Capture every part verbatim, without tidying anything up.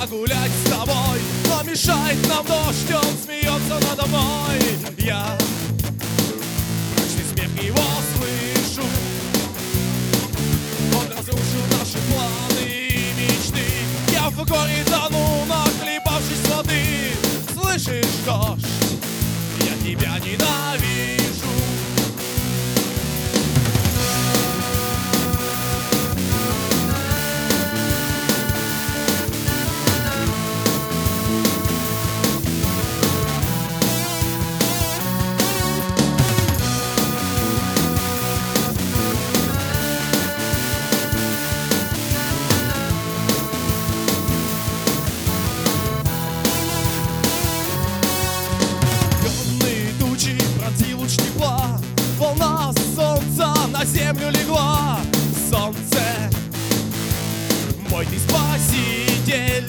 погулять с тобой, но мешает нам дождь, он смеется надо мной. Я мрачный смех его слышу, он разрушил наши планы и мечты. Я в горе тону, нахлебавшись воды. Слышишь, дождь, я тебя ненавижу. Волна солнца на землю легла. Солнце, мой ты спаситель.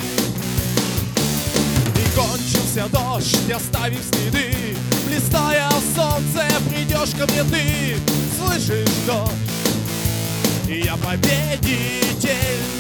И кончился дождь, оставив следы. Блистая в солнце, придешь ко мне ты. Слышишь, дождь, и я победитель.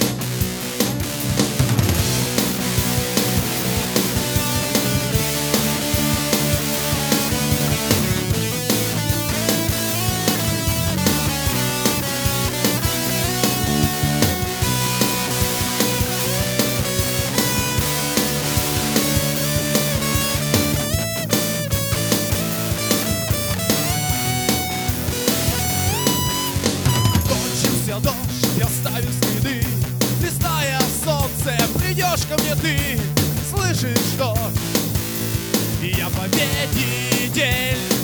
Дождь, оставив следы. Блистая в солнце, придешь ко мне ты. Слышишь, дождь, и я победитель.